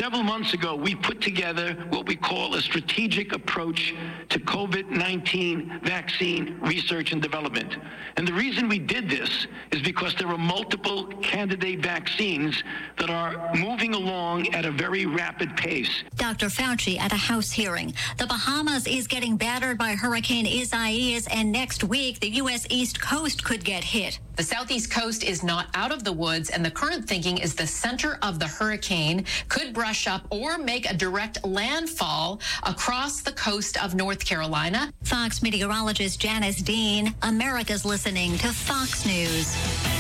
Several months ago, we put together what we call a strategic approach to COVID-19 vaccine research and development. And the reason we did this is because there are multiple candidate vaccines that are moving along at a very rapid pace. Dr. Fauci at a House hearing. The Bahamas is getting battered by Hurricane Isaias, and next week, the U.S. East Coast could get hit. The southeast coast is not out of the woods, and the current thinking is the center of the hurricane could brush up or make a direct landfall across the coast of North Carolina. Fox meteorologist Janice Dean. America's listening to Fox News.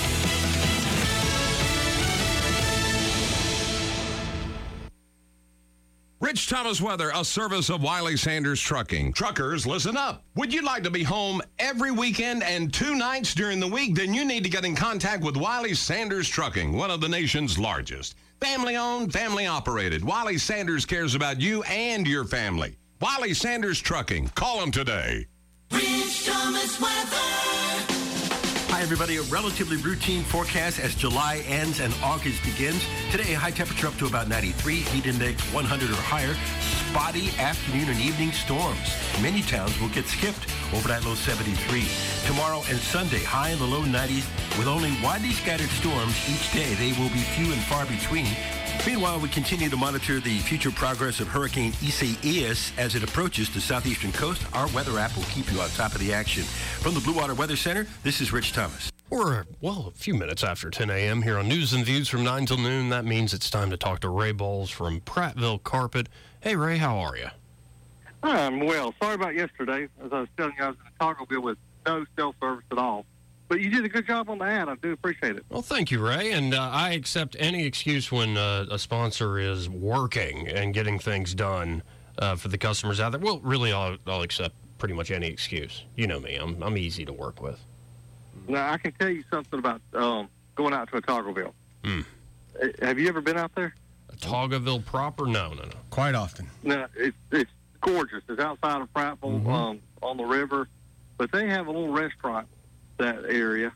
Rich Thomas weather, a service of Wiley Sanders Trucking. Truckers, listen up. Would you like to be home every weekend and 2 nights during the week? Then you need to get in contact with Wiley Sanders Trucking, one of the nation's largest. Family-owned, family-operated. Wiley Sanders cares about you and your family. Wiley Sanders Trucking. Call them today. Rich Thomas weather. Hi, everybody. A relatively routine forecast as July ends and August begins. Today, high temperature up to about 93, heat index 100 or higher. Spotty afternoon and evening storms. Many towns will get skipped. Overnight low 73. Tomorrow and Sunday, high in the low 90s with only widely scattered storms each day. They will be few and far between. Meanwhile, we continue to monitor the future progress of Hurricane Isaias as it approaches the southeastern coast. Our weather app will keep you on top of the action. From the Blue Water Weather Center, this is Rich Thomas. We're, a few minutes after 10 a.m. here on News and Views from 9 till noon. That means it's time to talk to Ray Bowles from Prattville Carpet. Hey, Ray, how are you? I'm well. Sorry about yesterday. As I was telling you, I was in a Taco Bell with no cell service at all. But you did a good job on the ad. I do appreciate it. Well, thank you, Ray. And I accept any excuse when a sponsor is working and getting things done for the customers out there. Well, really, I'll accept pretty much any excuse. You know me. I'm easy to work with. Now, I can tell you something about going out to a Taco Bell. Have you ever been out there? A Tagoville proper? No. Quite often. No, it's gorgeous. It's outside of Prattville on the river. But they have a little restaurant that area.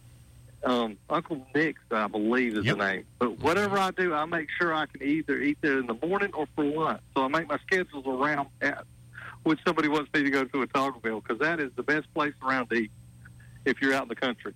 Uncle Nick's, I believe, is the name. But whatever I do, I make sure I can either eat there in the morning or for lunch. So I make my schedules around when somebody wants me to go to a Taco Bell, because that is the best place around to eat if you're out in the country.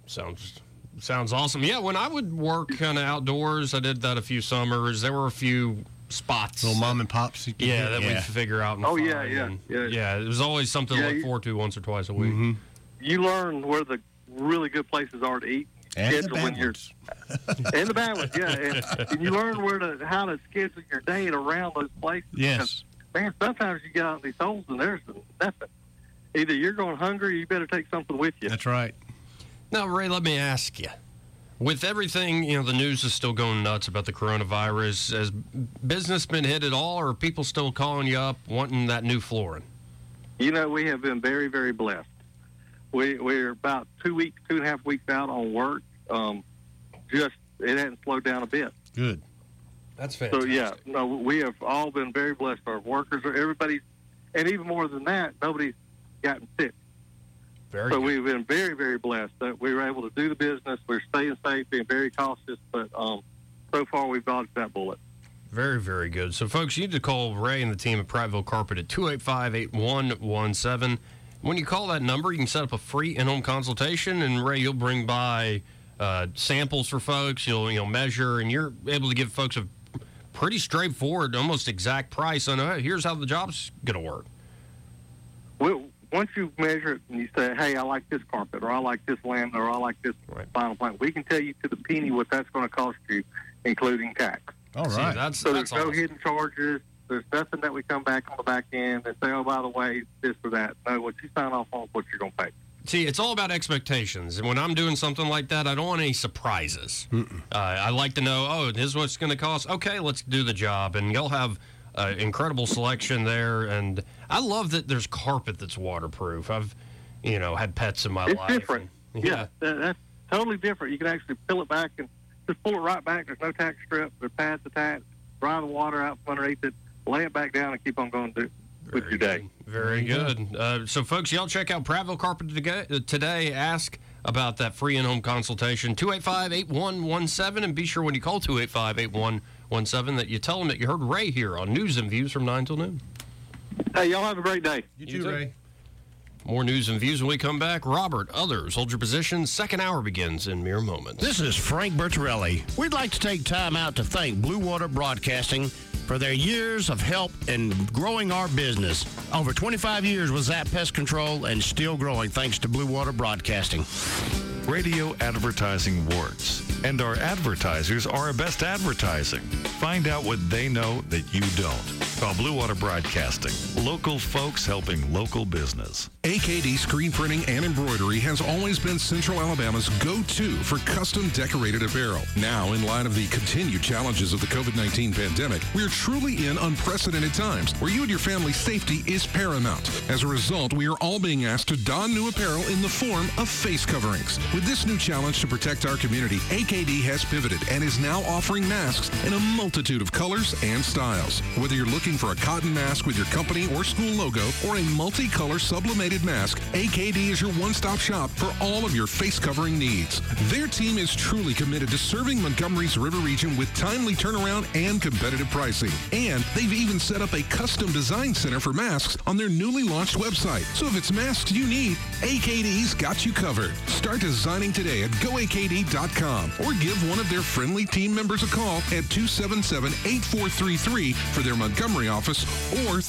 Sounds awesome. Yeah, when I would work kind of outdoors, I did that a few summers. There were a few spots. Little mom and pops. We'd figure out. And yeah, it was always something to look forward to once or twice a week. Mm-hmm. You learn where the really good places are to eat. And the bad ones. And the bad ones, yeah. And you learn how to schedule your day around those places. Yes. Because, man, sometimes you get out in these holes and there's nothing. Either you're going hungry or you better take something with you. That's right. Now, Ray, let me ask you. With everything, the news is still going nuts about the coronavirus. Has business been hit at all, or are people still calling you up wanting that new flooring? We have been very, very blessed. We're about 2.5 weeks out on work. It hasn't slowed down a bit. Good. That's fantastic. So, we have all been very blessed. Our workers, everybody, and even more than that, nobody's gotten sick. Very good. We've been very, very blessed that we were able to do the business. We're staying safe, being very cautious, but so far we've dodged that bullet. Very, very good. So, folks, you need to call Ray and the team at Prattville Carpet at 285-8117. When you call that number, you can set up a free in-home consultation, and Ray, you'll bring by samples for folks. You'll measure, and you're able to give folks a pretty straightforward, almost exact price on here's how the job's going to work. Well, once you measure it and you say, hey, I like this carpet, or I like this laminate, or I like this vinyl plank, we can tell you to the penny what that's going to cost you, including tax. All right. That's there's no awesome. hidden charges. There's nothing that we come back on the back end and say, oh, by the way, this or that. No, what you sign off on is what you're going to pay. See, it's all about expectations. And when I'm doing something like that, I don't want any surprises. I like to know, this is what it's going to cost. Okay, let's do the job. And you'll have incredible selection there. And I love that there's carpet that's waterproof. I've, had pets in my life. It's different. Yeah, that's totally different. You can actually peel it back and just pull it right back. There's no tack strip. There's pads attached. Dry the water out from underneath it. Lay it back down and keep on going with your day. Very good. So, folks, y'all check out Prattville Carpet today. Ask about that free in-home consultation, 285-8117, and be sure when you call 285-8117 that you tell them that you heard Ray here on News and Views from 9 till noon. Hey, y'all have a great day. You too, Ray. More news and views when we come back. Robert, others, hold your position. Second hour begins in mere moments. This is Frank Bertorelli. We'd like to take time out to thank Blue Water Broadcasting for their years of help in growing our business. Over 25 years with Zap Pest Control and still growing thanks to Blue Water Broadcasting. Radio advertising works, and our advertisers are our best advertising. Find out what they know that you don't. Call Blue Water Broadcasting. Local folks helping local business. AKD Screen Printing and Embroidery has always been Central Alabama's go-to for custom decorated apparel. Now, in light of the continued challenges of the COVID-19 pandemic, we're truly in unprecedented times where you and your family's safety is paramount. As a result, we are all being asked to don new apparel in the form of face coverings. With this new challenge to protect our community, AKD has pivoted and is now offering masks in a multitude of colors and styles. Whether you're looking for a cotton mask with your company or school logo or a multicolor sublimated mask, AKD is your one-stop shop for all of your face covering needs. Their team is truly committed to serving Montgomery's River region with timely turnaround and competitive pricing. And they've even set up a custom design center for masks on their newly launched website. So if it's masks you need, AKD's got you covered. Start designing today at goakd.com or give one of their friendly team members a call at 277-8433 for their Montgomery office or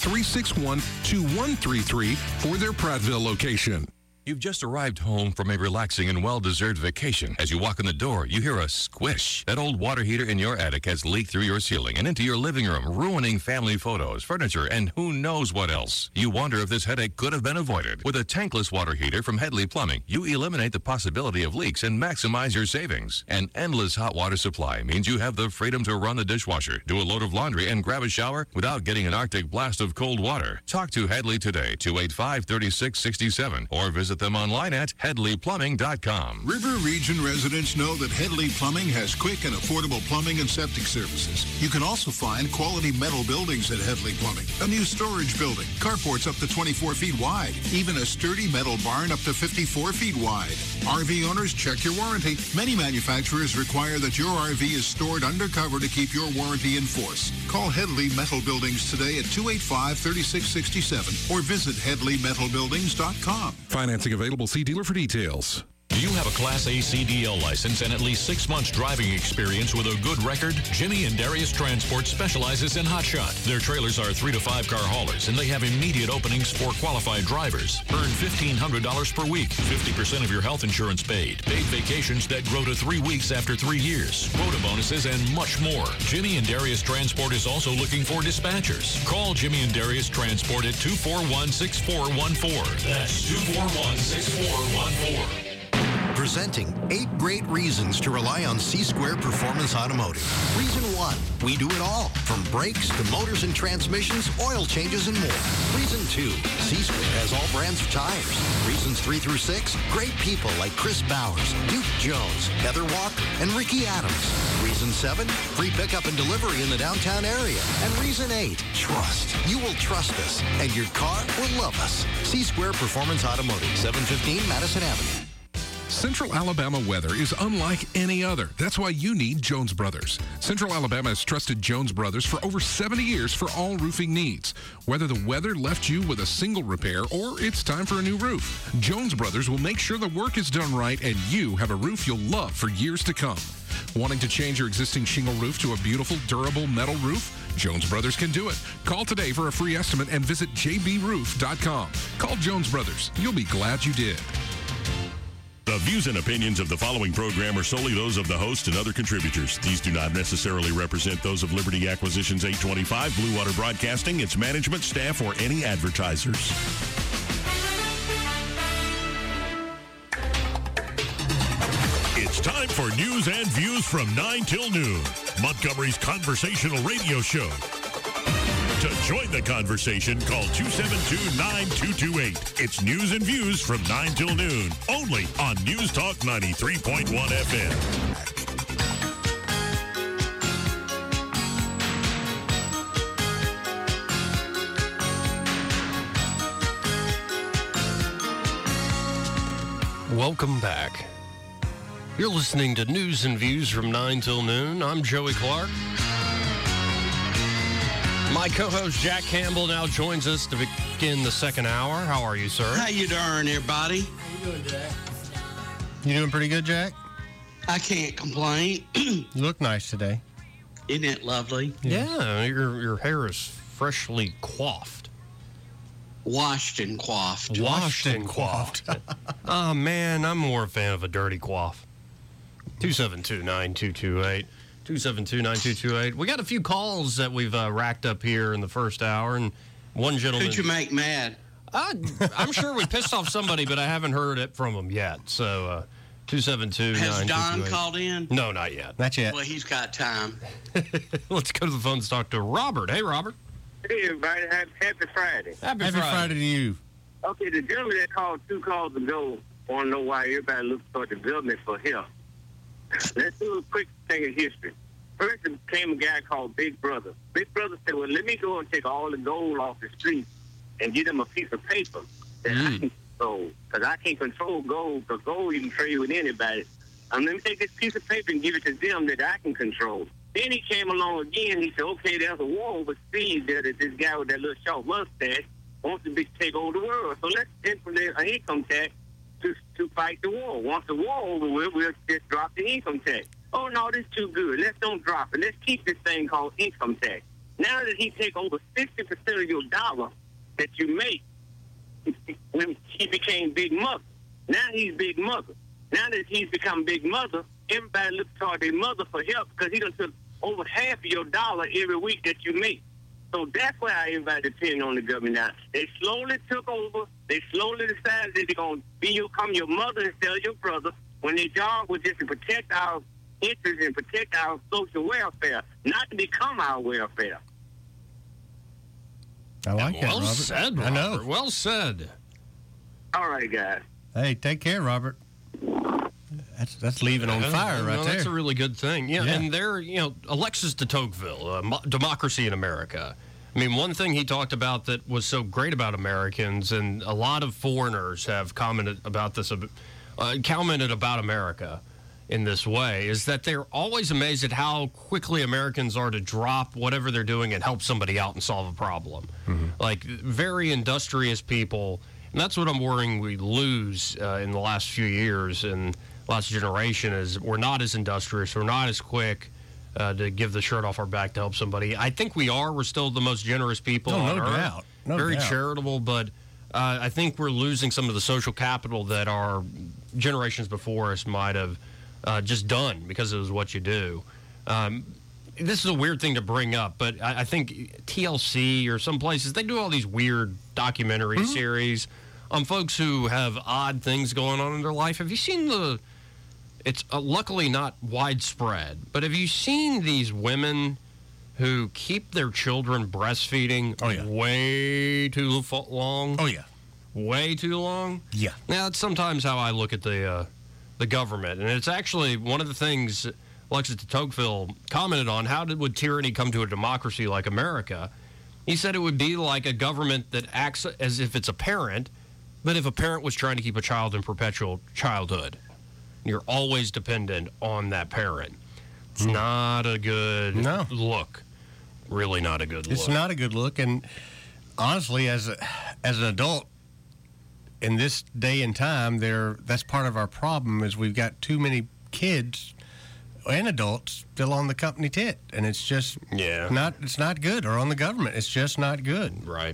361-2133 for their Prattville location. You've just arrived home from a relaxing and well-deserved vacation. As you walk in the door, you hear a squish. That old water heater in your attic has leaked through your ceiling and into your living room, ruining family photos, furniture, and who knows what else. You wonder if this headache could have been avoided. With a tankless water heater from Headley Plumbing, you eliminate the possibility of leaks and maximize your savings. An endless hot water supply means you have the freedom to run the dishwasher, do a load of laundry, and grab a shower without getting an Arctic blast of cold water. Talk to Headley today, 285-3667, or visit them online at HeadleyPlumbing.com. River Region residents know that Headley Plumbing has quick and affordable plumbing and septic services. You can also find quality metal buildings at Headley Plumbing. A new storage building, carports up to 24 feet wide, even a sturdy metal barn up to 54 feet wide. RV owners, check your warranty. Many manufacturers require that your RV is stored undercover to keep your warranty in force. Call Headley Metal Buildings today at 285-3667 or visit HeadleyMetalBuildings.com. Financing available. See dealer for details. Do you have a Class A CDL license and at least 6 months driving experience with a good record? Jimmy and Darius Transport specializes in hotshot. Their trailers are 3 to 5 car haulers, and they have immediate openings for qualified drivers. Earn $1,500 per week, 50% of your health insurance paid, paid vacations that grow to 3 weeks after 3 years, quota bonuses, and much more. Jimmy and Darius Transport is also looking for dispatchers. Call Jimmy and Darius Transport at 241-6414. That's 241-6414. Presenting 8 great reasons to rely on C-Square Performance Automotive. Reason 1, we do it all, from brakes to motors and transmissions, oil changes, and more. Reason 2, C-Square has all brands of tires. Reasons 3 through 6, great people like Chris Bowers, Duke Jones, Heather Walker, and Ricky Adams. Reason 7, free pickup and delivery in the downtown area. And reason 8, trust. You will trust us, and your car will love us. C-Square Performance Automotive, 715 Madison Avenue. Central Alabama weather is unlike any other. That's why you need Jones Brothers. Central Alabama has trusted Jones Brothers for over 70 years for all roofing needs. Whether the weather left you with a single repair or it's time for a new roof, Jones Brothers will make sure the work is done right and you have a roof you'll love for years to come. Wanting to change your existing shingle roof to a beautiful, durable metal roof? Jones Brothers can do it. Call today for a free estimate and visit jbroof.com. Call Jones Brothers. You'll be glad you did. The views and opinions of the following program are solely those of the host and other contributors. These do not necessarily represent those of Liberty Acquisitions 825, Blue Water Broadcasting, its management, staff, or any advertisers. It's time for News and Views from 9 till noon, Montgomery's conversational radio show. To join the conversation, call 272-9228. It's News and Views from 9 till noon, only on News Talk 93.1 FM. Welcome back. You're listening to News and Views from 9 till noon. I'm Joey Clark. My co-host Jack Campbell now joins us to begin the second hour. How are you, sir? How you doing, everybody? How you doing, Jack? You doing pretty good, Jack? I can't complain. You look nice today. Isn't it lovely? Yeah, your hair is freshly coiffed. Washed and coiffed. Washed and coiffed. Oh, man, I'm more a fan of a dirty coif. 272-9228. 272-9228. We got a few calls that we've racked up here in the first hour, and one gentleman... Who'd you make mad? I'm sure we pissed off somebody, but I haven't heard it from him yet. So, 272-9228. Has Don called in? No, not yet. Not yet. Well, he's got time. Let's go to the phone to talk to Robert. Hey, Robert. Hey, everybody. Happy Friday. Happy Friday to you. Okay, the gentleman that called 2 calls ago want to know why everybody looks for development for help. Let's do a quick thing of history. First, there came a guy called Big Brother. Big Brother said, well, let me go and take all the gold off the street and give them a piece of paper that I can control. Because I can't control gold, because gold you can trade with anybody. Let me take this piece of paper and give it to them that I can control. Then he came along again. He said, okay, there's a war overseas there that this guy with that little short mustache wants to take over the world. So let's implement an income tax to fight the war. Once the war over with, we'll just drop the income tax. Oh, no, this is too good. Let's don't drop it. Let's keep this thing called income tax. Now that he take over 60% of your dollar that you make, when he became Big Mother. Now he's Big Mother. Now that he's become Big Mother, everybody looks toward their mother for help because he done took over half of your dollar every week that you make. So that's why everybody depending on the government now. They slowly took over. They slowly decided that they're going to become your mother instead of your brother when their job was just to protect our interests and protect our social welfare, not to become our welfare. I like that, Well Robert. said, Robert. I know. Well said. All right, guys. Hey, take care, Robert. That's leaving on fire right there. That's a really good thing. Yeah, and there, Alexis de Tocqueville, Democracy in America. I mean, one thing he talked about that was so great about Americans, and a lot of foreigners have commented about this, commented about America in this way, is that they're always amazed at how quickly Americans are to drop whatever they're doing and help somebody out and solve a problem. Like, very industrious people, and that's what I'm worrying we lose in the last few years and last generation is we're not as industrious, we're not as quick to give the shirt off our back to help somebody. I think we are. We're still the most generous people on Earth. Doubt. No Very doubt. charitable, but I think we're losing some of the social capital that our generations before us might have just done because it was what you do. This is a weird thing to bring up, but I think TLC or some places, they do all these weird documentary series on folks who have odd things going on in their life. Have you seen it's luckily not widespread, but have you seen these women who keep their children breastfeeding way too long? Oh, yeah. Way too long? Yeah. Now, that's sometimes how I look at the government, and it's actually one of the things Alexis de Tocqueville commented on. How would tyranny come to a democracy like America? He said it would be like a government that acts as if it's a parent, but if a parent was trying to keep a child in perpetual childhood, you're always dependent on that parent. It's not a good look. Really not a good look. It's not a good look, and honestly, as an adult in this day and time, that's part of our problem is we've got too many kids and adults still on the company tit, and it's just it's not good, or on the government. It's just not good. Right.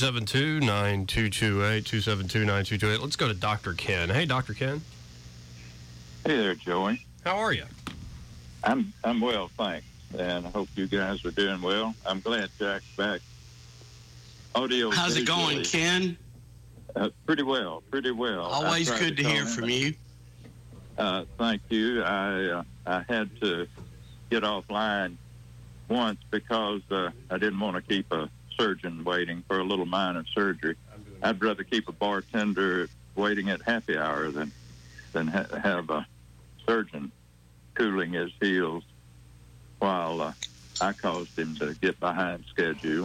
272-9228, 272-9228. Let's go to Dr. Ken. Hey, Dr. Ken. Hey there, Joey. How are you? I'm well, thanks, and I hope you guys are doing well. I'm glad Jack's back. How's it going, Ken? Pretty well. Always good to hear from you. Thank you. I had to get offline once because I didn't want to keep a surgeon waiting for a little minor surgery. I'd rather keep a bartender waiting at happy hour than have a surgeon cooling his heels while I caused him to get behind schedule.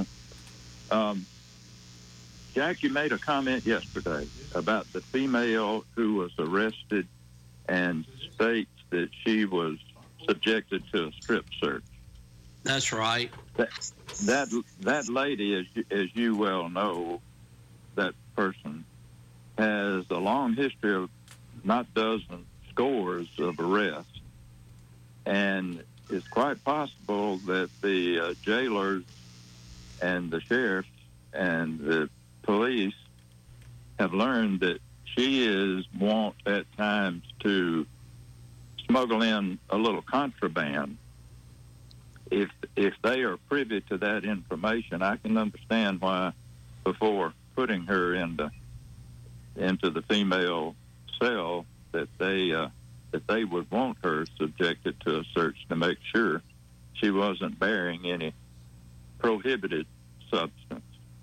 Jack, you made a comment yesterday about the female who was arrested and states that she was subjected to a strip search. That's right. That lady, as you well know, that person has a long history of not dozens, scores of arrests, and it's quite possible that the jailers and the sheriffs and the police have learned that she is wont at times to smuggle in a little contraband. If they are privy to that information, I can understand why, before putting her into the female cell, that they would want her subjected to a search to make sure she wasn't bearing any prohibited substance.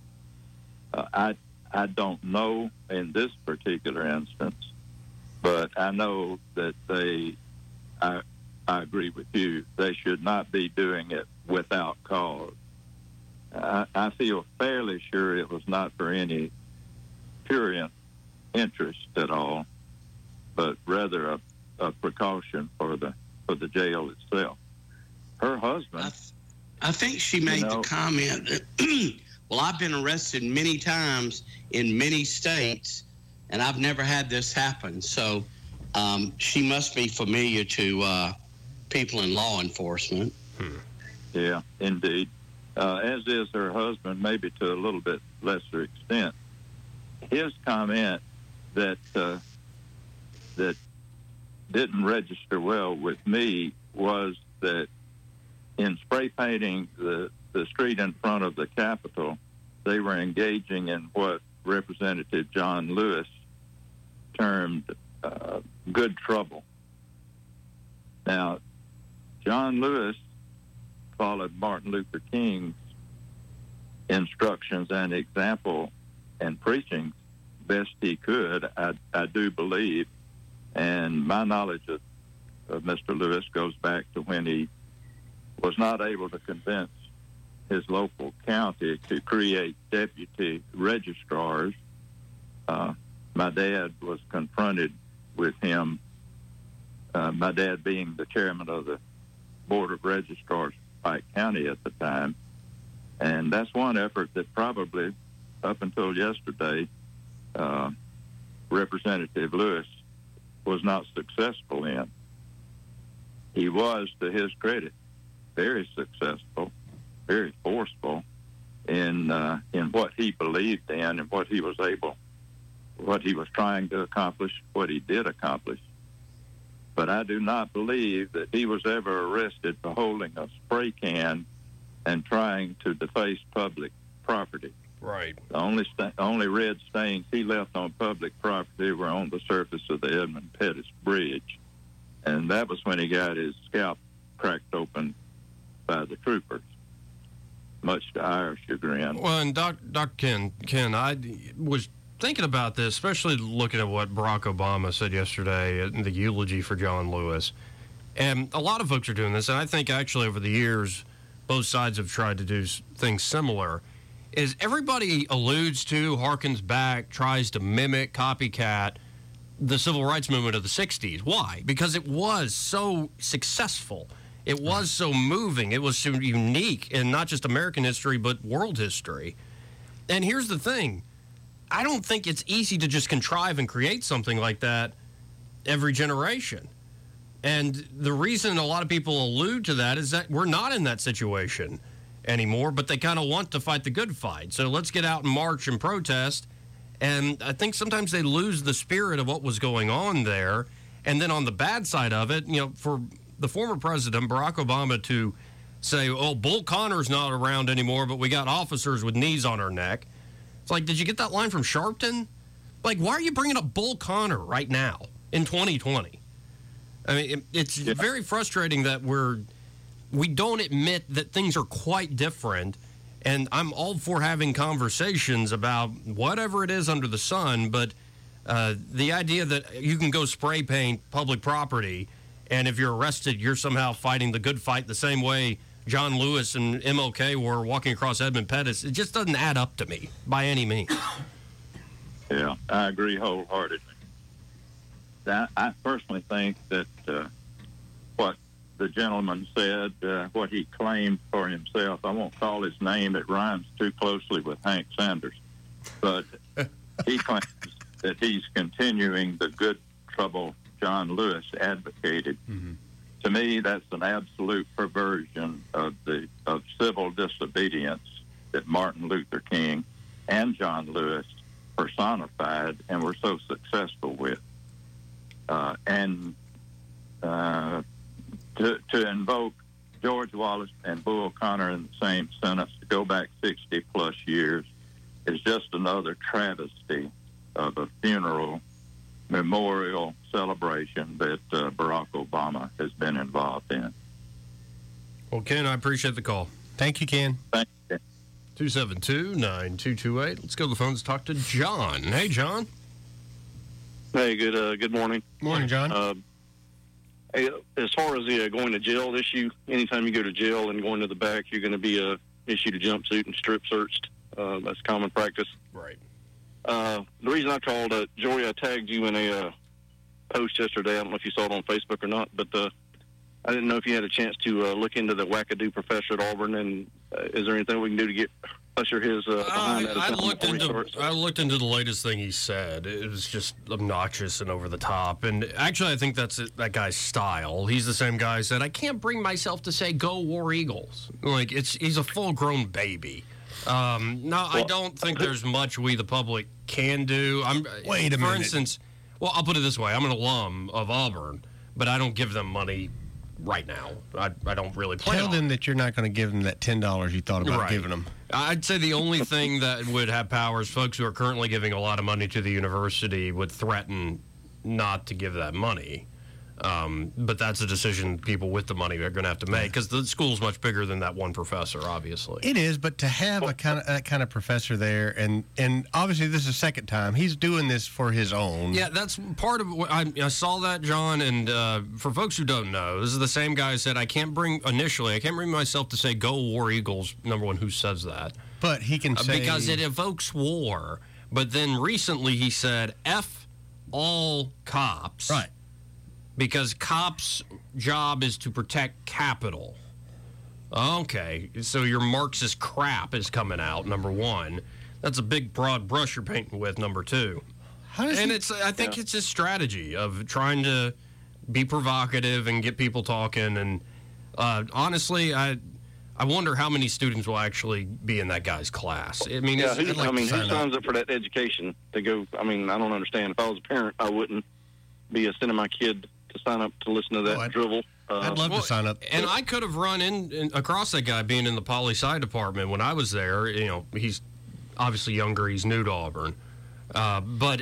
I don't know in this particular instance, but I know that I agree with you. They should not be doing it without cause. I feel fairly sure it was not for any prurient interest at all, but rather a precaution for the jail itself. Her husband, I think she made the comment that, well, I've been arrested many times in many states, and I've never had this happen. So she must be familiar to people in law enforcement. Yeah, indeed. As is her husband, maybe to a little bit lesser extent. His comment that didn't register well with me was that in spray painting the street in front of the Capitol, they were engaging in what Representative John Lewis termed good trouble. Now, John Lewis followed Martin Luther King's instructions and example and preaching best he could, I do believe. And my knowledge of Mr. Lewis goes back to when he was not able to convince his local county to create deputy registrars. My dad was confronted with him, my dad being the chairman of the Board of Registrars of Pike County at the time. And that's one effort that probably, up until yesterday, Representative Lewis was not successful in. He was, to his credit, very successful, very forceful in what he believed in and what he was trying to accomplish, what he did accomplish. But I do not believe that he was ever arrested for holding a spray can and trying to deface public property. Right. The only red stains he left on public property were on the surface of the Edmund Pettus Bridge. And that was when he got his scalp cracked open by the troopers, much to our chagrin. Well, and Dr. Ken, I was thinking about this, especially looking at what Barack Obama said yesterday in the eulogy for John Lewis. And a lot of folks are doing this, and I think actually over the years, both sides have tried to do things similar, is everybody alludes to, harkens back, tries to mimic, copycat the civil rights movement of the 60s. Why? Because it was so successful. It was so moving. It was so unique in not just American history, but world history. And here's the thing. I don't think it's easy to just contrive and create something like that every generation. And the reason a lot of people allude to that is that we're not in that situation anymore, but they kind of want to fight the good fight. So let's get out and march and protest. And I think sometimes they lose the spirit of what was going on there. And then on the bad side of it, you know, for the former president, Barack Obama, to say, oh, Bull Connor's not around anymore, but we got officers with knees on our neck. It's like, did you get that line from Sharpton? Like, why are you bringing up Bull Connor right now in 2020? I mean, it's very frustrating that we don't admit that things are quite different. And I'm all for having conversations about whatever it is under the sun, but the idea that you can go spray paint public property, and if you're arrested, you're somehow fighting the good fight the same way John Lewis and MLK were walking across Edmund Pettus, it just doesn't add up to me by any means. Yeah, I agree wholeheartedly. I personally think that what the gentleman said, what he claimed for himself. I won't call his name. It rhymes too closely with Hank Sanders. But he claims that he's continuing the good trouble John Lewis advocated. To me, that's an absolute perversion of civil disobedience that Martin Luther King and John Lewis personified and were so successful with. To invoke George Wallace and Bull Connor in the same sentence to go back 60-plus years is just another travesty of a funeral memorial celebration that Barack Obama has been involved in. Well, Ken, I appreciate the call. Thank you, Ken. Thank you. 272-9228. Let's go to the phones and talk to John. Hey, John. Hey, good morning. Morning, John. Hey, as far as the going to jail issue, anytime you go to jail and going to the back, you're going to be issued a jumpsuit and strip searched. That's common practice. Right. The reason I called, Jory, I tagged you in a post yesterday. I don't know if you saw it on Facebook or not, but I didn't know if you had a chance to look into the wackadoo professor at Auburn, and is there anything we can do to get usher his behind that? I looked into the latest thing he said. It was just obnoxious and over the top. And actually, I think that's that guy's style. He's the same guy who said, I can't bring myself to say go War Eagles. Like, he's a full-grown baby. I don't think there's much we, the public, can do. Wait a minute. For instance, well, I'll put it this way. I'm an alum of Auburn, but I don't give them money right now. I don't really plan Tell them that you're not going to give them that $10 you thought about giving them. I'd say the only thing that would have power is folks who are currently giving a lot of money to the university would threaten not to give that money. But that's a decision people with the money are going to have to make because the school's much bigger than that one professor, obviously. It is, but to have that kind of professor there, and obviously this is the second time he's doing this for his own. Yeah, that's part of what I saw that, John. And for folks who don't know, this is the same guy who said, I can't bring myself to say go War Eagles. Number one, who says that? But he can say because it evokes war. But then recently he said, F all cops. Right. Because cops' job is to protect capital. Okay, so your Marxist crap is coming out, number one. That's a big, broad brush you're painting with, number two. I think it's a strategy of trying to be provocative and get people talking. And honestly, I wonder how many students will actually be in that guy's class. I mean, who signs up for that education to go? I mean, I don't understand. If I was a parent, I wouldn't be sending my kid to sign up to listen to that drivel. I'd love to sign up. And I could have run in across that guy being in the poli-sci department when I was there. You know, he's obviously younger. He's new to Auburn. But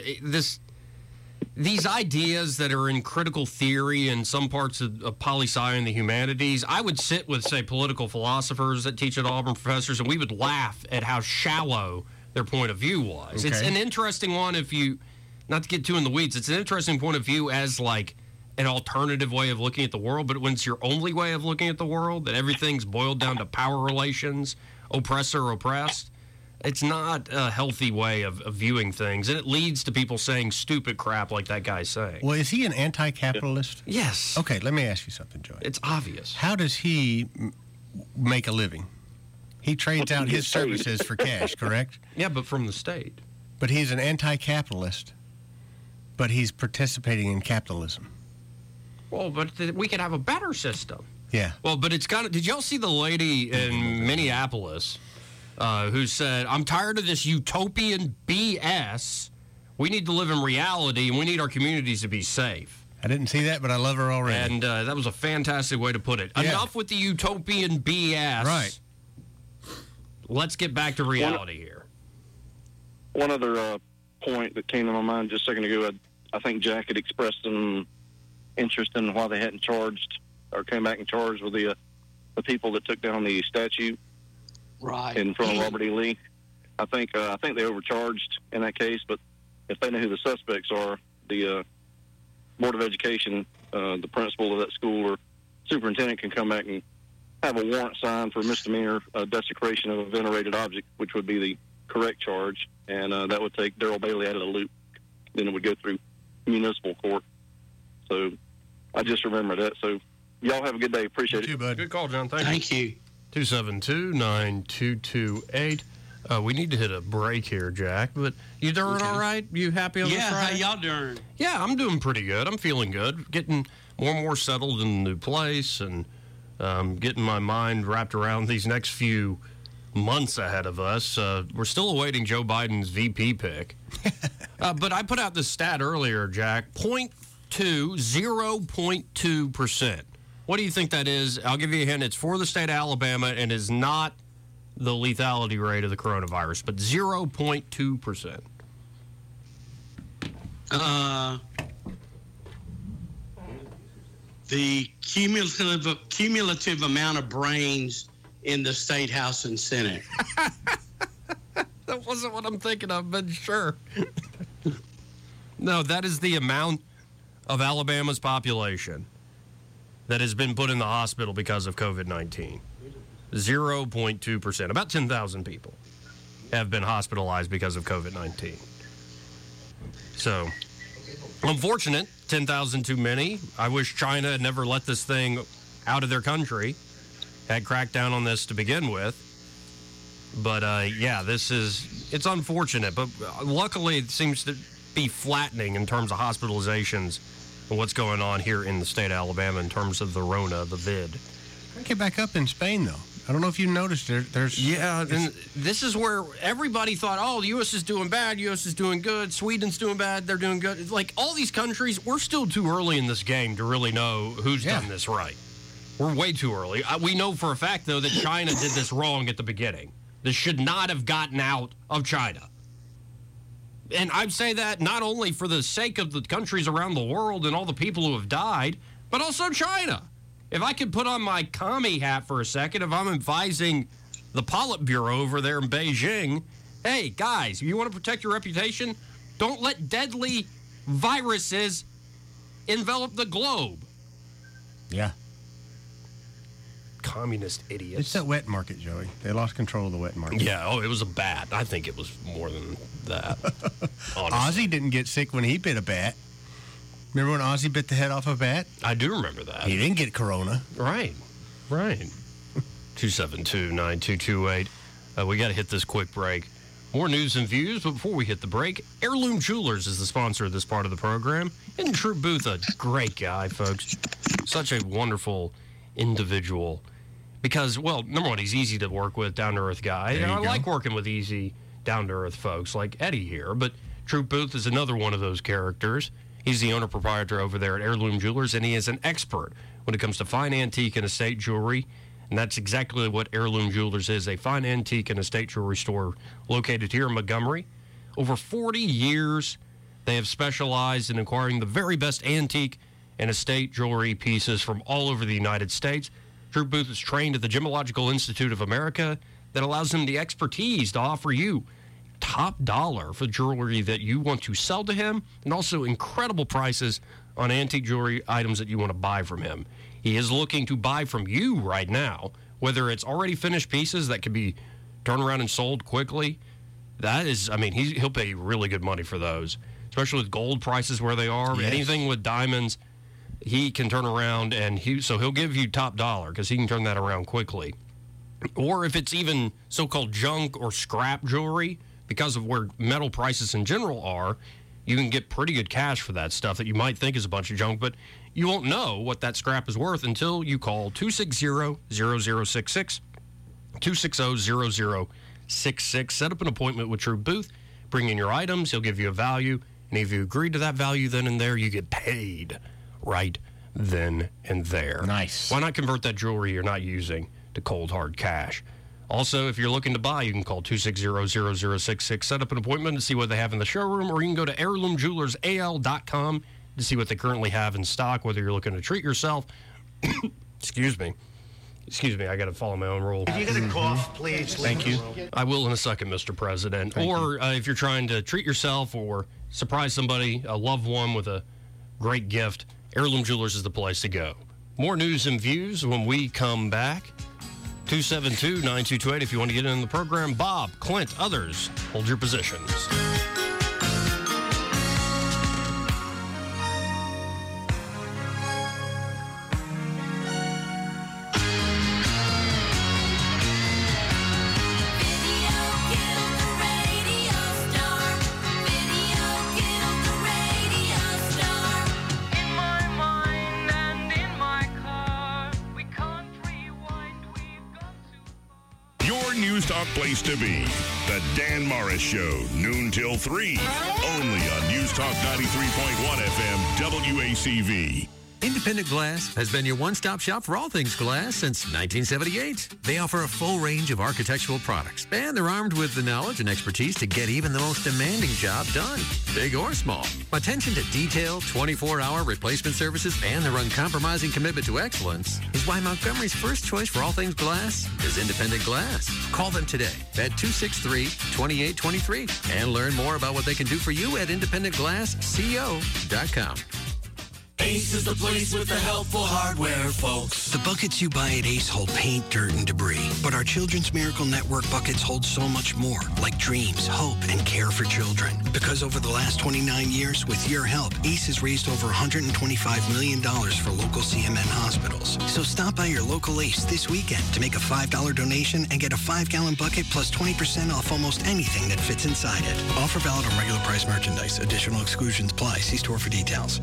these ideas that are in critical theory and some parts of poli-sci and the humanities, I would sit with, say, political philosophers that teach at Auburn, professors, and we would laugh at how shallow their point of view was. Okay. It's an interesting one not to get too in the weeds, it's an interesting point of view as like an alternative way of looking at the world, but when it's your only way of looking at the world, that everything's boiled down to power relations, oppressor, oppressed, it's not a healthy way of viewing things, and it leads to people saying stupid crap like that guy's saying. Well, is he an anti-capitalist? Yes. Okay, let me ask you something, Joy. It's obvious. How does he make a living? He trades out his services for cash, correct? Yeah, but from the state. But he's an anti-capitalist, but he's participating in capitalism. Well, but we could have a better system. Yeah. Well, but it's kind of... Did y'all see the lady in Minneapolis who said, I'm tired of this utopian BS. We need to live in reality, and we need our communities to be safe. I didn't see that, but I love her already. And that was a fantastic way to put it. Yeah. Enough with the utopian BS. Right. Let's get back to reality here. One other point that came to my mind just a second ago, I think Jack had expressed some interest in why they hadn't charged or came back and charged with the people that took down the statue in front of Robert E. Lee. I think they overcharged in that case, but if they know who the suspects are, the Board of Education, the principal of that school or superintendent can come back and have a warrant signed for misdemeanor desecration of a venerated object, which would be the correct charge, and that would take Darrell Bailey out of the loop. Then it would go through municipal court. So I just remember that. So Y'all have a good day. Appreciate it. You too, bud. Good call, John. Thank you. 272-9228. We need to hit a break here, Jack, but you doing all right? You happy on this Friday? Yeah, how y'all doing? Yeah, I'm doing pretty good. I'm feeling good. Getting more and more settled in the new place and getting my mind wrapped around these next few months ahead of us. We're still awaiting Joe Biden's VP pick. But I put out this stat earlier, Jack, 0.2%. What do you think that is? I'll give you a hint. It's for the state of Alabama and is not the lethality rate of the coronavirus, but 0.2%. The cumulative amount of brains in the State House and Senate. That wasn't what I'm thinking of, but sure. No, that is the amount of Alabama's population that has been put in the hospital because of COVID-19. 0.2%. About 10,000 people have been hospitalized because of COVID-19. So, unfortunate, 10,000 too many. I wish China had never let this thing out of their country, had cracked down on this to begin with. But, yeah, it's unfortunate. But luckily, it seems to be flattening in terms of hospitalizations and what's going on here in the state of Alabama in terms of the Rona, the vid. Get back up in Spain, though. I don't know if you noticed there's... Yeah, and this is where everybody thought, oh, the U.S. is doing bad, U.S. is doing good, Sweden's doing bad, they're doing good. Like, all these countries, we're still too early in this game to really know who's done this right. We're way too early. We know for a fact, though, that China did this wrong at the beginning. This should not have gotten out of China. And I say that not only for the sake of the countries around the world and all the people who have died, but also China. If I could put on my commie hat for a second, if I'm advising the Politburo over there in Beijing, hey, guys, you want to protect your reputation? Don't let deadly viruses envelop the globe. Yeah. Communist idiots. It's that wet market, Joey. They lost control of the wet market. Yeah, it was a bat. I think it was more than that. Ozzy didn't get sick when he bit a bat. Remember when Ozzy bit the head off a bat? I do remember that. He didn't get corona. Right. 272-9228. We got to hit this quick break. More news and views, but before we hit the break, Heirloom Jewelers is the sponsor of this part of the program. And Troop Booth, a great guy, folks. Such a wonderful individual. Because, well, number one, he's easy to work with, down-to-earth guy. I like working with easy, down-to-earth folks like Eddie here. But Troop Booth is another one of those characters. He's the owner-proprietor over there at Heirloom Jewelers, and he is an expert when it comes to fine antique and estate jewelry. And that's exactly what Heirloom Jewelers is, a fine antique and estate jewelry store located here in Montgomery. Over 40 years, they have specialized in acquiring the very best antique and estate jewelry pieces from all over the United States. Troop Booth is trained at the Gemological Institute of America that allows him the expertise to offer you top dollar for jewelry that you want to sell to him, and also incredible prices on antique jewelry items that you want to buy from him. He is looking to buy from you right now, whether it's already finished pieces that can be turned around and sold quickly. That is, I mean, he'll pay you really good money for those, especially with gold prices where they are. Yes. Anything with diamonds, he can turn around, and he'll give you top dollar because he can turn that around quickly. Or if it's even so-called junk or scrap jewelry, because of where metal prices in general are, you can get pretty good cash for that stuff that you might think is a bunch of junk, but you won't know what that scrap is worth until you call 260-0066, 260-0066. Set up an appointment with Troop Booth, bring in your items, he'll give you a value, and if you agree to that value then and there, you get paid right then and there. Nice. Why not convert that jewelry you're not using to cold, hard cash? Also, if you're looking to buy, you can call 260-0066, set up an appointment to see what they have in the showroom, or you can go to heirloomjewelersal.com to see what they currently have in stock, whether you're looking to treat yourself. Excuse me, I got to follow my own rule. If you get a cough, please. Thank you. I will in a second, Mr. President. Or if you're trying to treat yourself or surprise somebody, a loved one, with a great gift, Heirloom Jewelers is the place to go. More news and views when we come back. 272-9228 if you want to get in the program. Bob, Clint, others, hold your positions. News Talk place to be. The Dan Morris Show, noon till 3. Only on News Talk 93.1 FM, WACV. Independent Glass has been your one-stop shop for all things glass since 1978. They offer a full range of architectural products, and they're armed with the knowledge and expertise to get even the most demanding job done, big or small. Attention to detail, 24-hour replacement services, and their uncompromising commitment to excellence is why Montgomery's first choice for all things glass is Independent Glass. Call them today at 263-2823 and learn more about what they can do for you at independentglassco.com. Ace is the place with the helpful hardware, folks. The buckets you buy at Ace hold paint, dirt, and debris. But our Children's Miracle Network buckets hold so much more, like dreams, hope, and care for children. Because over the last 29 years, with your help, Ace has raised over $125 million for local CMN hospitals. So stop by your local Ace this weekend to make a $5 donation and get a 5-gallon bucket plus 20% off almost anything that fits inside it. Offer valid on regular price merchandise. Additional exclusions apply. See store for details.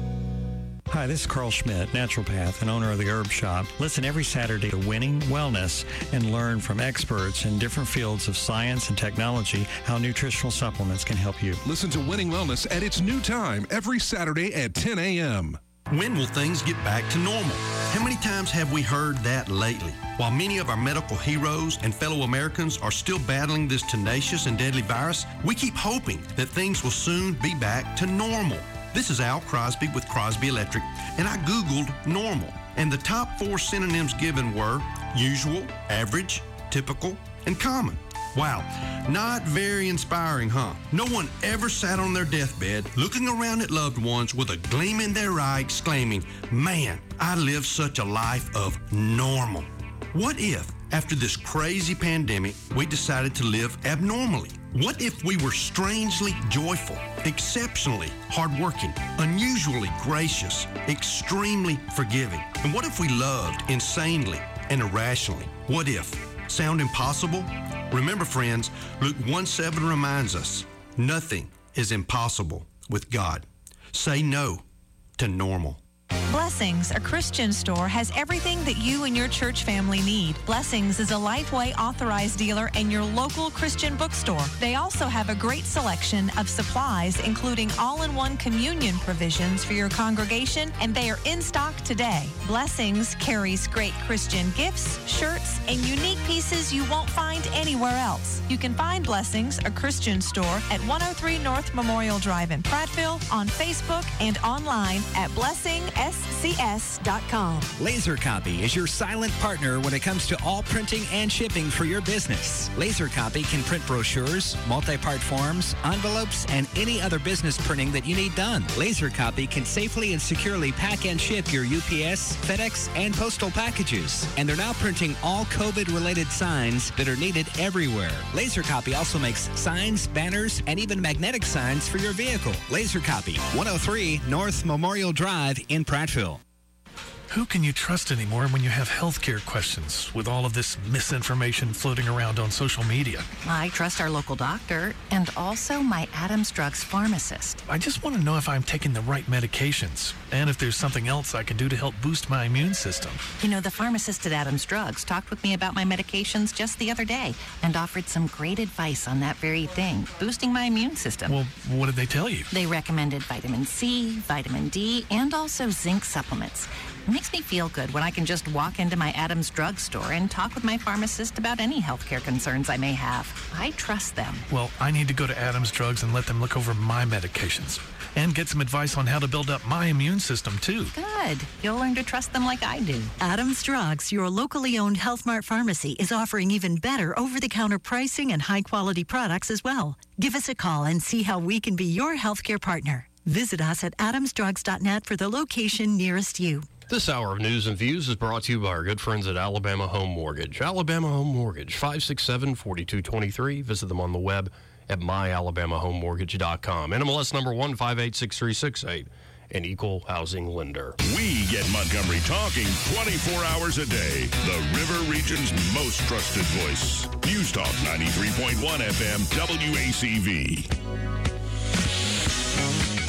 Hi, this is Carl Schmidt, naturopath and owner of the Herb Shop. Listen every Saturday to Winning Wellness and learn from experts in different fields of science and technology how nutritional supplements can help you. Listen to Winning Wellness at its new time every Saturday at 10 a.m. When will things get back to normal? How many times have we heard that lately? While many of our medical heroes and fellow Americans are still battling this tenacious and deadly virus, we keep hoping that things will soon be back to normal. This is Al Crosby with Crosby Electric, and I Googled normal. And the top 4 synonyms given were usual, average, typical, and common. Wow, not very inspiring, huh? No one ever sat on their deathbed looking around at loved ones with a gleam in their eye exclaiming, "Man, I live such a life of normal." What if, after this crazy pandemic, we decided to live abnormally? What if we were strangely joyful, exceptionally hardworking, unusually gracious, extremely forgiving? And what if we loved insanely and irrationally? What if? Sound impossible? Remember, friends, Luke 1:7 reminds us, nothing is impossible with God. Say no to normal. Blessings, a Christian store, has everything that you and your church family need. Blessings is a Lifeway authorized dealer and your local Christian bookstore. They also have a great selection of supplies, including all-in-one communion provisions for your congregation, and they are in stock today. Blessings carries great Christian gifts, shirts, and unique pieces you won't find anywhere else. You can find Blessings, a Christian store, at 103 North Memorial Drive in Prattville, on Facebook, and online at blessingscs.com. Laser Copy is your silent partner when it comes to all printing and shipping for your business. Laser Copy can print brochures, multi-part forms, envelopes, and any other business printing that you need done. Laser Copy can safely and securely pack and ship your UPS, FedEx, and postal packages. And they're now printing all COVID-related signs that are needed everywhere. Laser Copy also makes signs, banners, and even magnetic signs for your vehicle. Laser Copy, 103 North Memorial Drive in Prattville. Who can you trust anymore when you have healthcare questions with all of this misinformation floating around on social media? I trust our local doctor and also my Adams Drugs pharmacist. I just want to know if I'm taking the right medications and if there's something else I can do to help boost my immune system. You know, the pharmacist at Adams Drugs talked with me about my medications just the other day and offered some great advice on that very thing, boosting my immune system. Well, what did they tell you? They recommended vitamin C, vitamin D, and also zinc supplements. It makes me feel good when I can just walk into my Adams Drug store and talk with my pharmacist about any healthcare concerns I may have. I trust them. Well, I need to go to Adams Drugs and let them look over my medications and get some advice on how to build up my immune system, too. Good. You'll learn to trust them like I do. Adams Drugs, your locally owned Health Mart pharmacy, is offering even better over-the-counter pricing and high-quality products as well. Give us a call and see how we can be your healthcare partner. Visit us at adamsdrugs.net for the location nearest you. This hour of News and Views is brought to you by our good friends at Alabama Home Mortgage. Alabama Home Mortgage, 567-4223. Visit them on the web at myalabamahomemortgage.com. NMLS number 1586368, an equal housing lender. We get Montgomery talking 24 hours a day. The River Region's most trusted voice. News Talk 93.1 FM, WACV.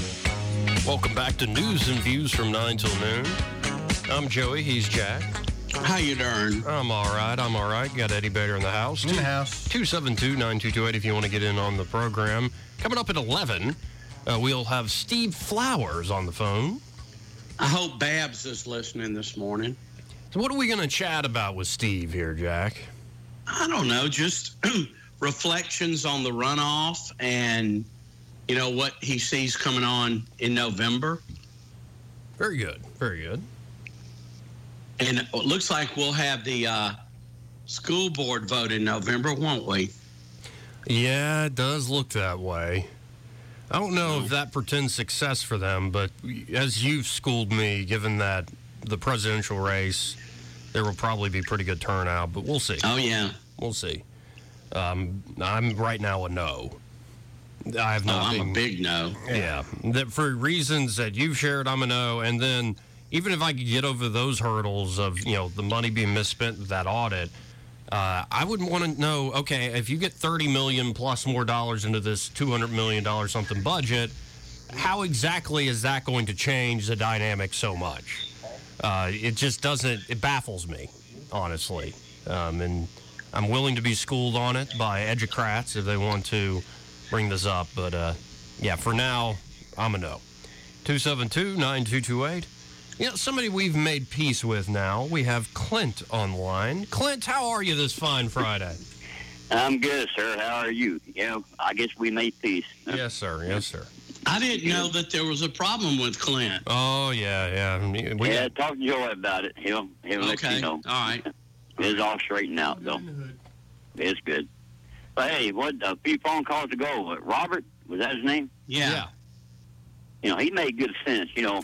Welcome back to News and Views from 9 till noon. I'm Joey, he's Jack. How you doing? I'm all right. Got Eddie Bader in the house. In the house. 272-9228 if you want to get in on the program. Coming up at 11, we'll have Steve Flowers on the phone. I hope Babs is listening this morning. So what are we going to chat about with Steve here, Jack? I don't know, just reflections on the runoff and, you know, what he sees coming on in November. Very good. Very good. And it looks like we'll have the school board vote in November, won't we? Yeah, it does look that way. I don't know if that portends success for them, but as you've schooled me, given that the presidential race, there will probably be pretty good turnout, but we'll see. Oh, yeah. We'll see. I'm right now a no. I have nothing. I'm a big no. Yeah. That for reasons that you've shared, I'm a no. And then even if I could get over those hurdles of, you know, the money being misspent with that audit, I would want to know, okay, if you get $30 million plus more dollars into this $200 million something budget, how exactly is that going to change the dynamic so much? It just doesn't, it baffles me, honestly. And I'm willing to be schooled on it by educrats if they want to bring this up. But, yeah, for now, I'm a no. 272-9228. Yeah, somebody we've made peace with now. We have Clint online. Clint, how are you this fine Friday? I'm good, sir. How are you? Yeah, I guess we made peace. Yes, sir. Yes, sir. I didn't know that there was a problem with Clint. Oh, yeah. Talk to Joy about it. He'll let you know. All right. It's all straightened out, though. It's good. But, hey, a few phone calls ago, Robert, was that his name? Yeah. You know, he made good sense, you know.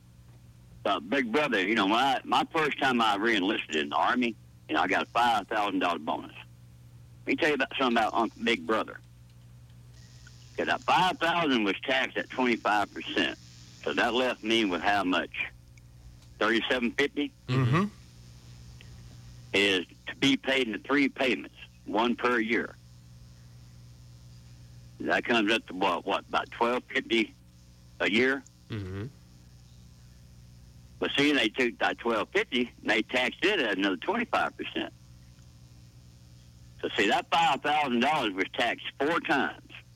Big brother, you know, my first time I re-enlisted in the Army, you know, I got a $5,000 bonus. Let me tell you about something about Uncle Big Brother. Because that $5,000 was taxed at 25%. So that left me with how much? $3,750? Mm-hmm. Is to be paid in 3 payments, 1 per year. That comes up to what about $1,250 a year? Mm-hmm. But see, they took that $1,250 and they taxed it at another 25%. So see, that $5,000 was taxed 4 times.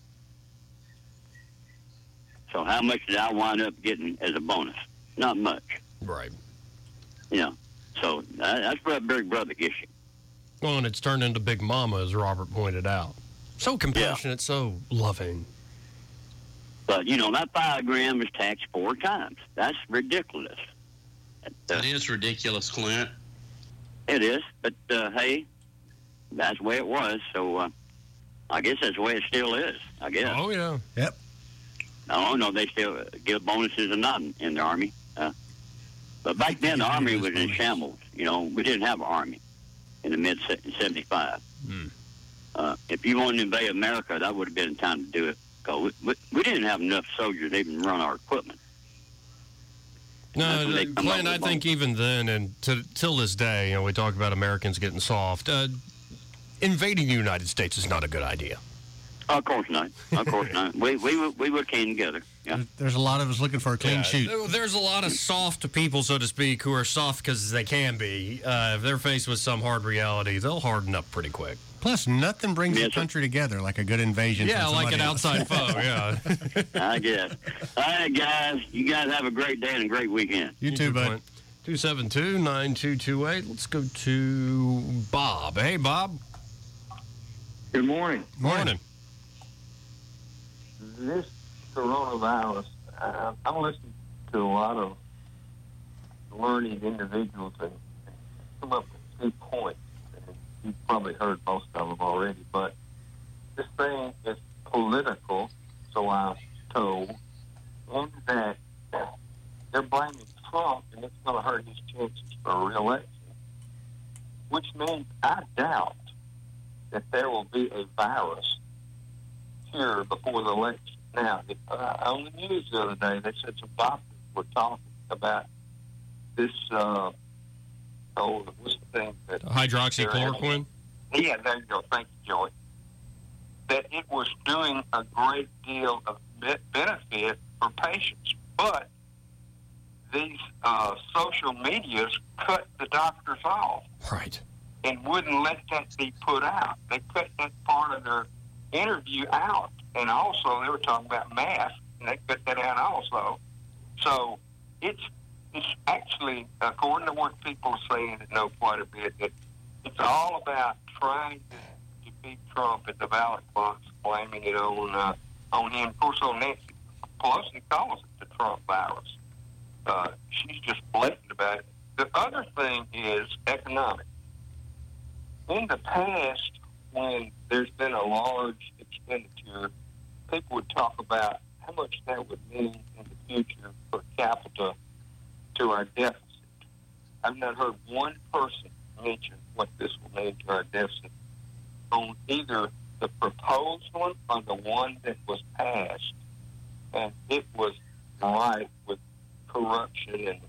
So how much did I wind up getting as a bonus? Not much. Right. You know, so that's what Big Brother gets you. Well, and it's turned into Big Mama, as Robert pointed out. So compassionate, so loving. But, you know, that $5,000 was taxed 4 times. That's ridiculous. That is ridiculous, Clint. It is, but, hey, that's the way it was. So I guess that's the way it still is, I guess. Oh, yeah. Yep. I don't know. They still give bonuses or not in the Army. But back then, the Army was in shambles. You know, we didn't have an Army in the mid-'75. If you wanted to invade America, that would have been the time to do it. Because we didn't have enough soldiers to even run our equipment. No, Clint, I think even then and till this day, you know, we talk about Americans getting soft. Invading the United States is not a good idea. Of course not. Of course not. We would came together. Yeah. There's a lot of us looking for a clean shoot. There's a lot of soft people, so to speak, who are soft because they can be. If they're faced with some hard reality, they'll harden up pretty quick. Plus, nothing brings the country together like a good invasion. Yeah, from like an else. outside foe, yeah. I guess. All right, guys. You guys have a great day and a great weekend. You too, bud. 272-9228. Let's go to Bob. Hey, Bob. Good morning. Morning. This coronavirus, I'm listening to a lot of learned individuals and come up with 2 points. And you've probably heard most of them already, but this thing is political, so I'm told, and that they're blaming Trump, and it's going to hurt his chances for re-election, which means I doubt that there will be a virus here before the election. Now, on the news the other day, they said some doctors were talking about this, what's the thing? That Hydroxychloroquine? Yeah, there you go. Thank you, Joey. That it was doing a great deal of benefit for patients. But these social medias cut the doctors off. Right. And wouldn't let that be put out. They cut that part of their interview out. And also, they were talking about masks, and they cut that out also. So it's actually, according to what people are saying that know quite a bit, that it's all about trying to defeat Trump at the ballot box, blaming it on him. Of course, on Nancy Pelosi calls it the Trump virus. She's just blatant about it. The other thing is economic. In the past, when there's been a large expenditure, people would talk about how much that would mean in the future per capita to our deficit. I've not heard one person mention what this will mean to our deficit on either the proposed one or the one that was passed. And it was rife with corruption and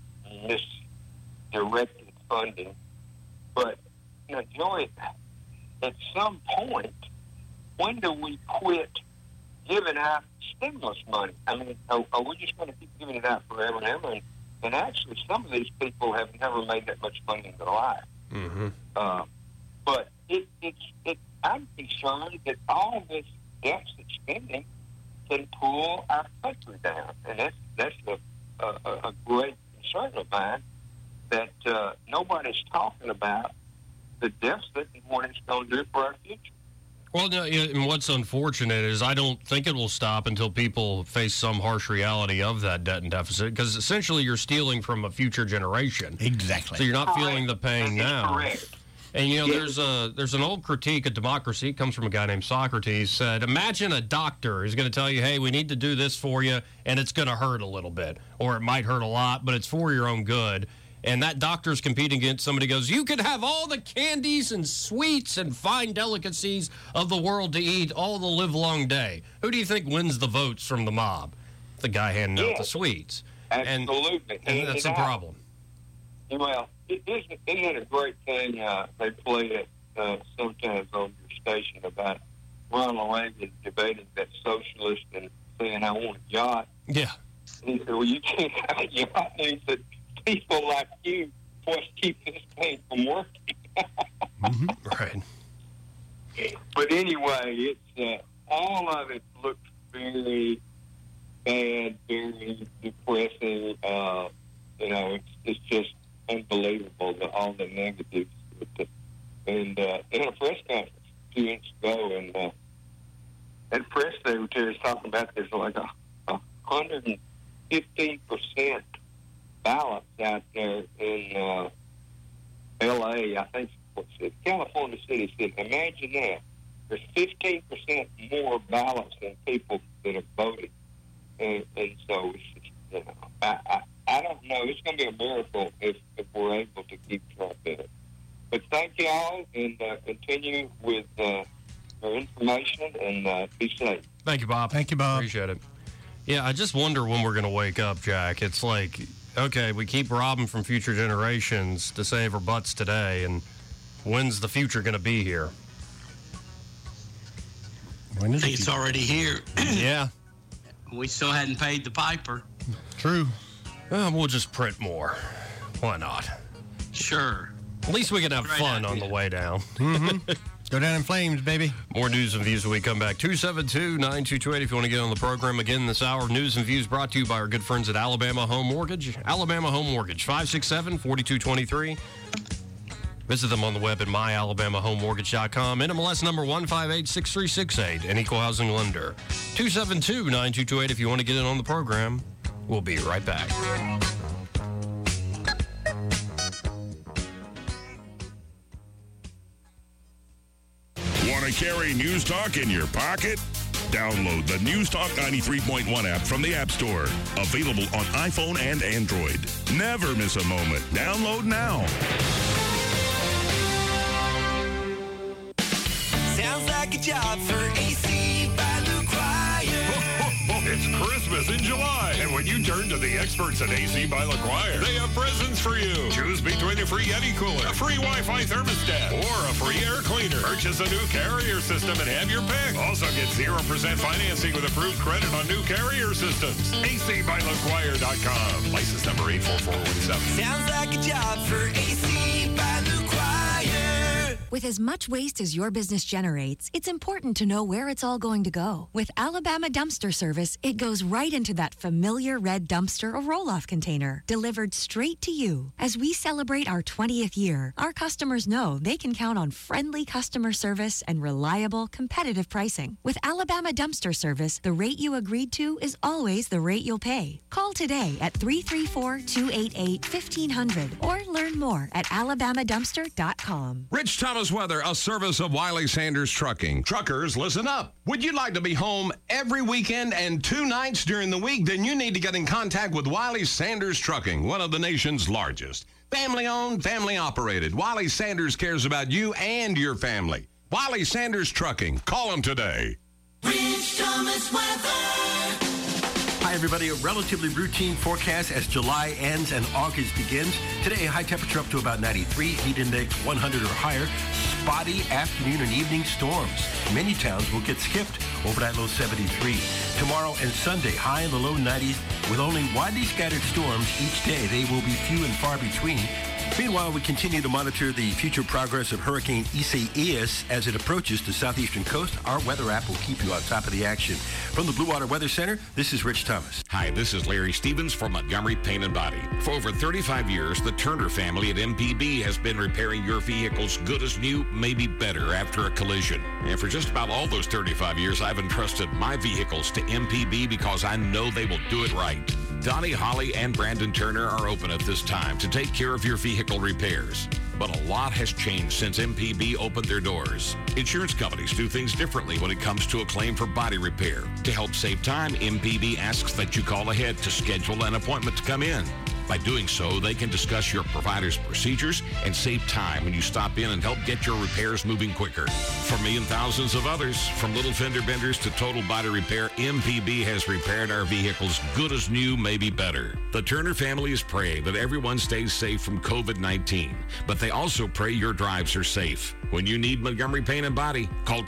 misdirected funding. But, Joy, at some point, when do we quit giving out stimulus money? I mean, are we just going to keep giving it out forever and ever? And actually, some of these people have never made that much money in their life. Mm-hmm. But I'm concerned that all this deficit spending can pull our country down, and that's a great concern of mine. That nobody's talking about the deficit and what it's going to do for our future. Well, no, and what's unfortunate is I don't think it will stop until people face some harsh reality of that debt and deficit, because essentially you're stealing from a future generation. Exactly. So you're not feeling the pain now. Correct. And, there's an old critique of democracy. It comes from a guy named Socrates. Said, imagine a doctor who's going to tell you, hey, we need to do this for you, and it's going to hurt a little bit. Or it might hurt a lot, but it's for your own good. And that doctor's competing against somebody who goes, you can have all the candies and sweets and fine delicacies of the world to eat all the livelong day. Who do you think wins the votes from the mob? The guy handing out the sweets. Absolutely. And that's the problem. Well, isn't it a great thing they play it sometimes on your station about Ronald Reagan debating that socialist and saying, I want a yacht? Yeah. And he said, well, you can't have a yacht. And he said, people like you, what's keep this thing from working? Right. But anyway, it's all of it looks very bad, very depressing. It's just unbelievable, all the negatives. And in a press conference 2 weeks ago, and that press secretary is talking about there's like 115% ballots out there in L.A., I think California City said, imagine that. There's 15% more ballots than people that have voted. And so it's just, I don't know. It's going to be a miracle if we're able to keep Trump in it. But thank you all, and continue with your information, and be safe. Thank you, Bob. Thank you, Bob. Appreciate it. Yeah, I just wonder when we're going to wake up, Jack. It's like, okay, we keep robbing from future generations to save our butts today, and when's the future going to be here? I think it's already here. Yeah. We still hadn't paid the piper. True. We'll just print more. Why not? Sure. At least we can have fun on the way down. Mm-hmm. Go down in flames, baby. More news and views when we come back. 272-9228 if you want to get on the program. Again, this hour of news and views brought to you by our good friends at Alabama Home Mortgage. Alabama Home Mortgage, 567-4223. Visit them on the web at myalabamahomemortgage.com. NMLS number 1586368, an equal housing lender. 272-9228 if you want to get in on the program. We'll be right back. Want to carry News Talk in your pocket? Download the News Talk 93.1 app from the App Store. Available on iPhone and Android. Never miss a moment. Download now. Sounds like a job for AC by Luke Wire. It's Christmas in July, and when you turn to the experts at AC by LaQuire, they have presents for you. Choose between a free Yeti cooler, a free Wi-Fi thermostat, or a free air cleaner. Purchase a new Carrier system and have your pick. Also get 0% financing with approved credit on new Carrier systems. ACByLaQuire.com. License number 84417. Sounds like a job for AC by LaQuire. With as much waste as your business generates, it's important to know where it's all going to go. With Alabama Dumpster Service, it goes right into that familiar red dumpster or roll-off container, delivered straight to you. As we celebrate our 20th year, our customers know they can count on friendly customer service and reliable, competitive pricing. With Alabama Dumpster Service, the rate you agreed to is always the rate you'll pay. Call today at 334-288-1500 or learn more at alabamadumpster.com. Rich Thomas Weather, a service of Wiley Sanders Trucking. Truckers, listen up. Would you like to be home every weekend and 2 nights during the week? Then you need to get in contact with Wiley Sanders Trucking, one of the nation's largest. Family-owned, family-operated. Wiley Sanders cares about you and your family. Wiley Sanders Trucking. Call them today. Rich Thomas Weather. Hi, everybody. A relatively routine forecast as July ends and August begins. Today, high temperature up to about 93, heat index 100 or higher. Spotty afternoon and evening storms. Many towns will get skipped. Overnight low 73. Tomorrow and Sunday, high in the low 90s with only widely scattered storms each day. They will be few and far between. Meanwhile, we continue to monitor the future progress of Hurricane Isaias as it approaches the southeastern coast. Our weather app will keep you on top of the action. From the Blue Water Weather Center, this is Rich Thomas. Hi, this is Larry Stevens from Montgomery Paint and Body. For over 35 years, the Turner family at MPB has been repairing your vehicles good as new, maybe better after a collision. And for just about all those 35 years, I've entrusted my vehicles to MPB because I know they will do it right. Donnie, Holly, and Brandon Turner are open at this time to take care of your vehicle repairs. But a lot has changed since MPB opened their doors. Insurance companies do things differently when it comes to a claim for body repair. To help save time, MPB asks that you call ahead to schedule an appointment to come in. By doing so, they can discuss your provider's procedures and save time when you stop in and help get your repairs moving quicker. For me and thousands of others, from little fender benders to total body repair, MPB has repaired our vehicles good as new, maybe better. The Turner family is praying that everyone stays safe from COVID-19, but they also pray your drives are safe. When you need Montgomery Paint and Body, call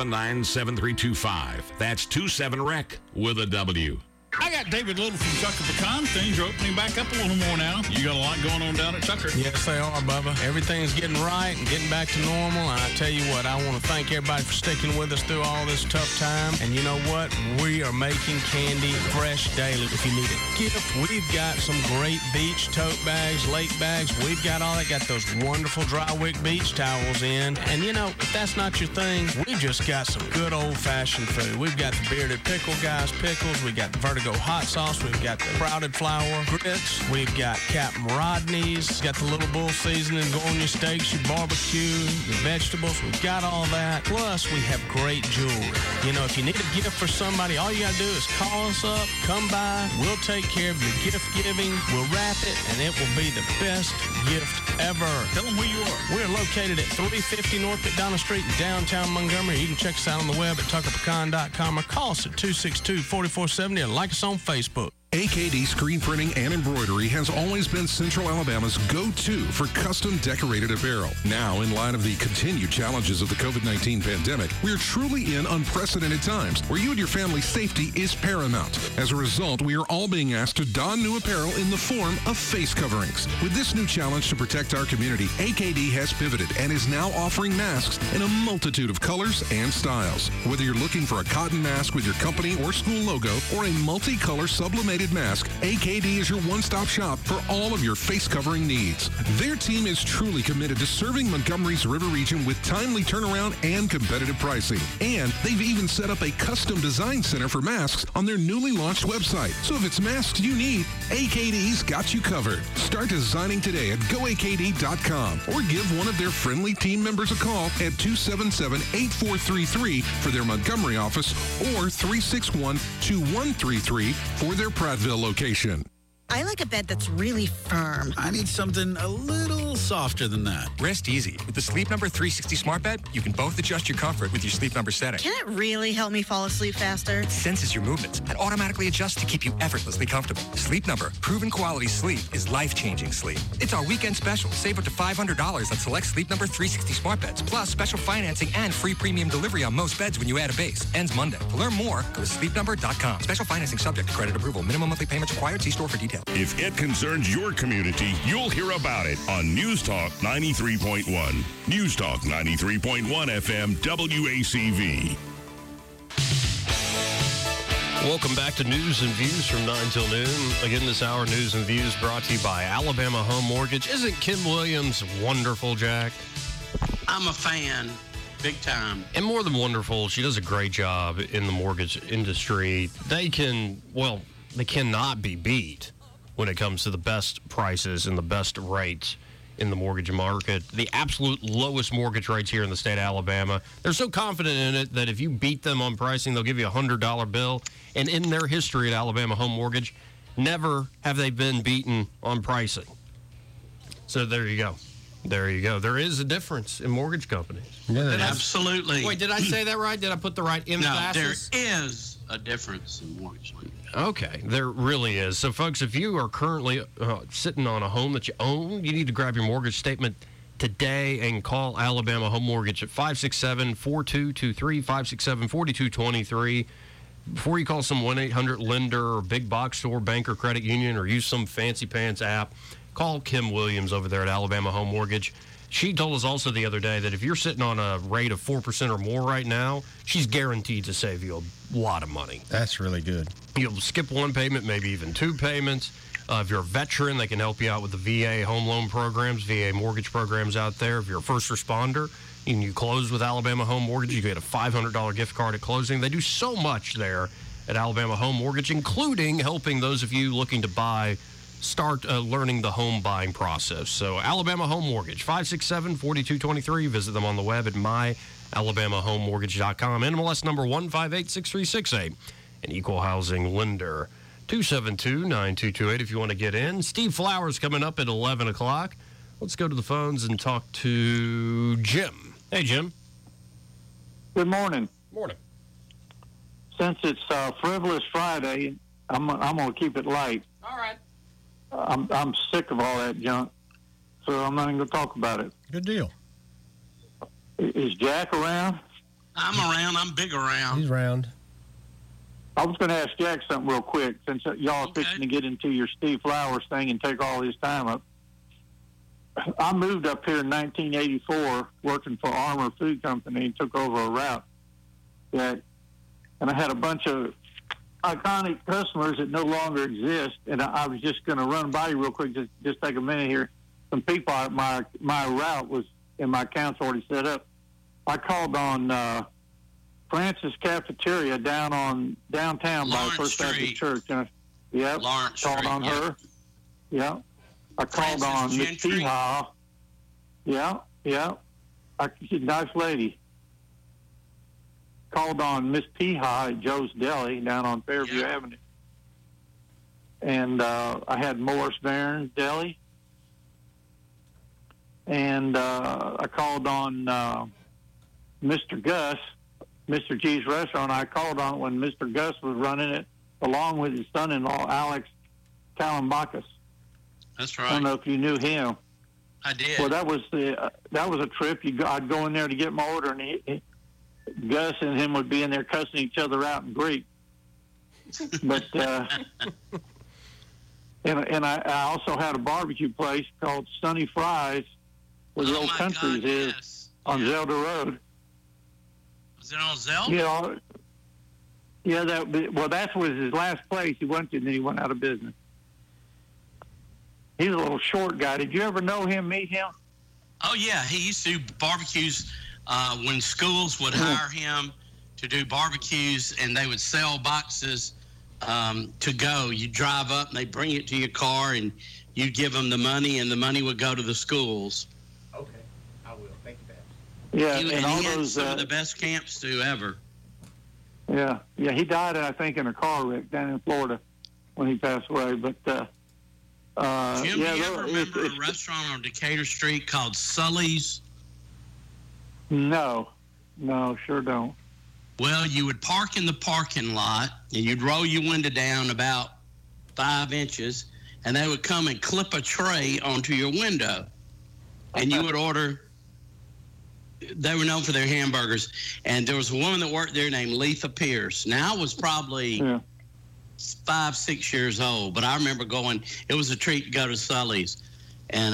279-7325. That's 27-REC with a W. I got David Little from Chucker Pecan. Things are opening back up a little more now. You got a lot going on down at Chucker. Yes, they are, Bubba. Everything's getting right and getting back to normal. And I tell you what, I want to thank everybody for sticking with us through all this tough time. And you know what? We are making candy fresh daily. If you need a gift, we've got some great beach tote bags, lake bags. We've got all that. Got those wonderful dry wick beach towels in. And you know, if that's not your thing, we just got some good old-fashioned food. We've got the Bearded Pickle Guys pickles. We got the Vertigo hot sauce. We've got the sprouted flour grits. We've got Captain Rodney's. Got the Little Bull seasoning. Go on your steaks, your barbecue, your vegetables. We've got all that. Plus, we have great jewelry. You know, if you need a gift for somebody, all you got to do is call us up, come by. We'll take care of your gift giving. We'll wrap it, and it will be the best gift ever. Tell them where you are. We're located at 350 North McDonough Street in downtown Montgomery. You can check us out on the web at tuckerpecan.com or call us at 262-4470 or like us on Facebook. AKD Screen Printing and Embroidery has always been Central Alabama's go-to for custom decorated apparel. Now, in light of the continued challenges of the COVID-19 pandemic, we are truly in unprecedented times where you and your family's safety is paramount. As a result, we are all being asked to don new apparel in the form of face coverings. With this new challenge to protect our community, AKD has pivoted and is now offering masks in a multitude of colors and styles. Whether you're looking for a cotton mask with your company or school logo or a multicolor sublimated mask, AKD is your one-stop shop for all of your face covering needs. Their team is truly committed to serving Montgomery's river region with timely turnaround and competitive pricing. And they've even set up a custom design center for masks on their newly launched website. So if it's masks you need, AKD's got you covered. Start designing today at goakd.com or give one of their friendly team members a call at 277-8433 for their Montgomery office or 361-2133 for their Prattville location. I like a bed that's really firm. I need something a little softer than that. Rest easy. With the Sleep Number 360 smart bed, you can both adjust your comfort with your Sleep Number setting. Can it really help me fall asleep faster? It senses your movements and automatically adjusts to keep you effortlessly comfortable. Sleep Number, proven quality sleep is life-changing sleep. It's our weekend special. Save up to $500 on select Sleep Number 360 smart beds, plus special financing and free premium delivery on most beds when you add a base. Ends Monday. To learn more, go to sleepnumber.com. Special financing subject to credit approval. Minimum monthly payments required. See store for details. If it concerns your community, you'll hear about it on News Talk 93.1. News Talk 93.1 FM WACV. Welcome back to News and Views from 9 till noon. Again, this hour, News and Views brought to you by Alabama Home Mortgage. Isn't Kim Williams wonderful, Jack? I'm a fan. Big time. And more than wonderful, she does a great job in the mortgage industry. They cannot be beat when it comes to the best prices and the best rates in the mortgage market. The absolute lowest mortgage rates here in the state of Alabama. They're so confident in it that if you beat them on pricing, they'll give you a $100 bill. And in their history at Alabama Home Mortgage, never have they been beaten on pricing. So there you go. There you go. There is a difference in mortgage companies. Yeah, absolutely. Wait, did I say that right? Did I put the right emphasis? No, there is a difference in mortgage lending. Okay, there really is. So, folks, if you are currently sitting on a home that you own, you need to grab your mortgage statement today and call Alabama Home Mortgage at 567-4223, 567-4223. Before you call some 1-800-LENDER or big box store, bank, or credit union, or use some fancy pants app, call Kim Williams over there at Alabama Home Mortgage. She told us also the other day that if you're sitting on a rate of 4% or more right now, she's guaranteed to save you a lot of money. That's really good. You'll skip one payment, maybe even two payments. If you're a veteran, they can help you out with the VA home loan programs, VA mortgage programs out there. If you're a first responder and you close with Alabama Home Mortgage, you get a $500 gift card at closing. They do so much there at Alabama Home Mortgage, including helping those of you looking to start learning the home buying process. So Alabama Home Mortgage, 567-4223. Visit them on the web at myalabamahomemortgage.com. NMLS number 1586368. An equal housing lender. 272-9228 if you want to get in. Steve Flowers coming up at 11 o'clock. Let's go to the phones and talk to Jim. Hey, Jim. Good morning. Morning. Since it's Frivolous Friday, I'm going to keep it light. All right. I'm sick of all that junk, so I'm not even going to talk about it. Good deal. Is Jack around? I'm around. I'm big around. He's around. I was going to ask Jack something real quick, since y'all are fixing to get into your Steve Flowers thing and take all his time up. I moved up here in 1984 working for Armour Food Company and took over a route. And I had a bunch of iconic customers that no longer exist, and I was just going to run by you real quick, just take a minute here. Some people, my route was, and my account's already set up. I called on Francis Cafeteria downtown by First Baptist Church. Yep. Lawrence called Street, on her. Yeah. I called on Miss Peha. Yeah. She's a nice lady. Called on Miss Peha at Joe's Deli down on Fairview Avenue. And I had Morris Barron's Deli. And I called on Mr. Gus, Mr. G's Restaurant. I called on it when Mr. Gus was running it, along with his son-in-law, Alex Kalambakis. That's right. I don't know if you knew him. I did. Well, that was a trip. I'd go in there to get my order, and Gus and him would be in there cussing each other out in Greek. But and I also had a barbecue place called Sunny Fries, where the old Country's is on Zelda Road. Is it on Zelda? That was his last place he went to, and then he went out of business. He's a little short guy. Did you ever know him, meet him? Oh, yeah. He used to do barbecues when schools would hire him to do barbecues, and they would sell boxes to go. You drive up, and they bring it to your car, and you give them the money, and the money would go to the schools. Okay. I will. Thank you, Pat. Yeah, he and all had those some of the best camps ever. Yeah. He died, I think, in a car wreck down in Florida when he passed away. But Jim, do you ever remember a restaurant on Decatur Street called Sully's? No, sure don't. Well, you would park in the parking lot, and you'd roll your window down about 5 inches, and they would come and clip a tray onto your window, and you would order. They were known for their hamburgers, and there was a woman that worked there named Letha Pierce. Now, I was probably 5, 6 years old, but I remember going. It was a treat to go to Sully's, and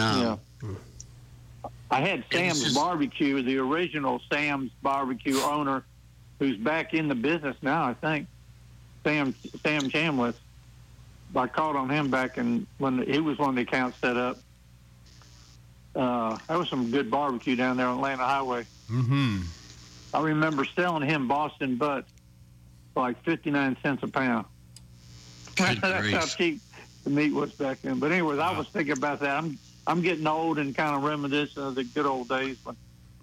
I had Sam's Barbecue, the original Sam's Barbecue owner, who's back in the business now, I think. Sam Chambliss. I called on him back when he was one of the accounts set up. There was some good barbecue down there on Atlanta Highway. Mm-hmm. I remember selling him Boston butts for like 59 cents a pound. That's how cheap the meat was back then. But anyways, I was thinking about that. I'm getting old and kind of reminiscing of the good old days. Jim,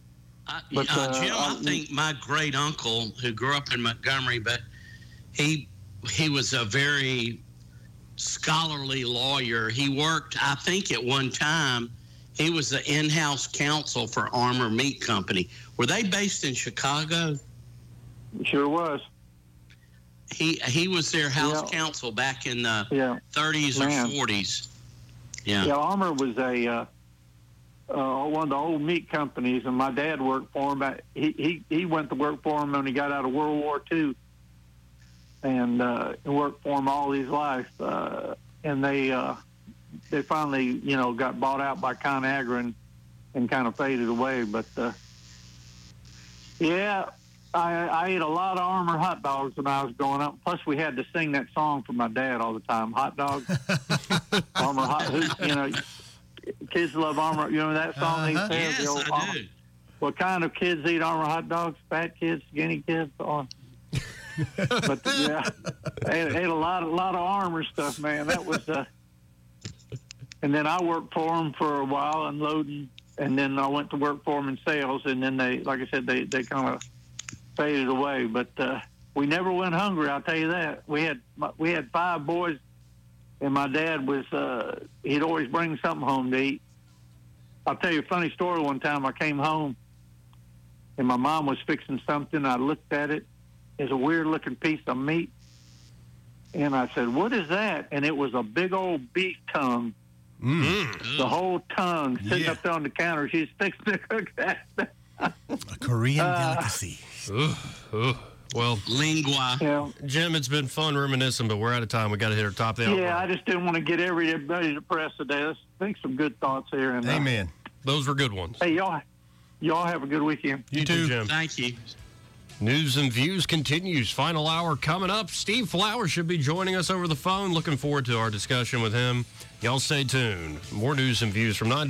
I think my great uncle, who grew up in Montgomery, but he was a very scholarly lawyer. He worked, I think, at one time. He was the in-house counsel for Armour Meat Company. Were they based in Chicago? Sure was. He was their house counsel back in the 30s or 40s. Yeah, Armour was one of the old meat companies, and my dad worked for him. He went to work for him when he got out of World War II, and worked for him all his life. And they finally, got bought out by ConAgra and kind of faded away. But I ate a lot of Armour hot dogs when I was growing up. Plus, we had to sing that song for my dad all the time. Hot dogs, Armour hot. Kids love Armour. You know that song he says? Yes, I do. What kind of kids eat Armour hot dogs? Fat kids, skinny kids. But ate a lot of Armour stuff, man. That was. And then I worked for them for a while unloading, and then I went to work for them in sales, and then they kind of faded away. But we never went hungry, I'll tell you that. We had 5 boys, and my dad was he'd always bring something home to eat. I'll tell you a funny story. One time I came home, and my mom was fixing something. I looked at it. It's a weird-looking piece of meat. And I said, "What is that?" And it was a big old beef tongue. Mm. The whole tongue sitting up there on the counter. She's fixing to cook that. A Korean delicacy. Well, lingua. Yeah. Jim, it's been fun reminiscing, but we're out of time. We got to hit our top of the hour. Yeah, I just didn't want to get everybody depressed today. Let's think some good thoughts here. And, Amen. Those were good ones. Hey, y'all have a good weekend. You too, Jim. Thank you. News and Views continues. Final hour coming up. Steve Flowers should be joining us over the phone. Looking forward to our discussion with him. Y'all stay tuned. More News and Views from 9 to